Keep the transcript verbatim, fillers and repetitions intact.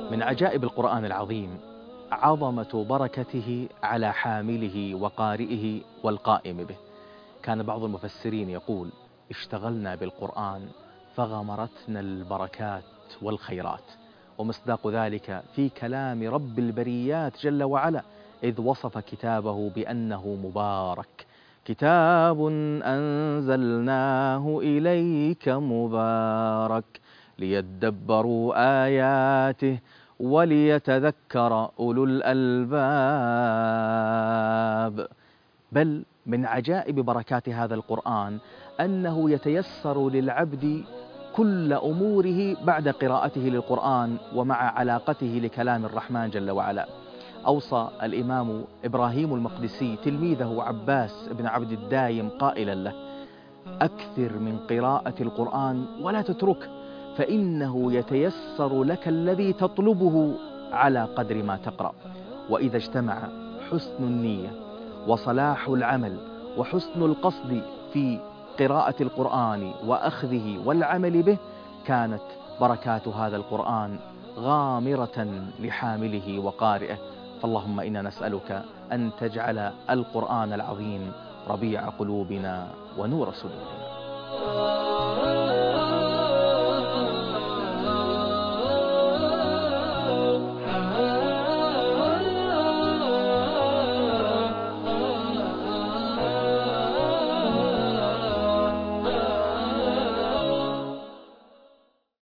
من عجائب القرآن العظيم عظمة بركته على حامله وقارئه والقائم به. كان بعض المفسرين يقول: اشتغلنا بالقرآن فغمرتنا البركات والخيرات. ومصداق ذلك في كلام رب البريات جل وعلا، إذ وصف كتابه بأنه مبارك: كتاب أنزلناه إليك مبارك ليدبروا آياته وليتذكر أولو الألباب. بل من عجائب بركات هذا القرآن أنه يتيسر للعبد كل أموره بعد قراءته للقرآن ومع علاقته لكلام الرحمن جل وعلا. أوصى الإمام إبراهيم المقدسي تلميذه عباس بن عبد الدايم قائلا له: أكثر من قراءة القرآن ولا تتركه، فإنه يتيسر لك الذي تطلبه على قدر ما تقرأ. وإذا اجتمع حسن النية وصلاح العمل وحسن القصد في قراءة القرآن وأخذه والعمل به، كانت بركات هذا القرآن غامرة لحامله وقارئه. فاللهم إنا نسألك أن تجعل القرآن العظيم ربيع قلوبنا ونور صدورنا.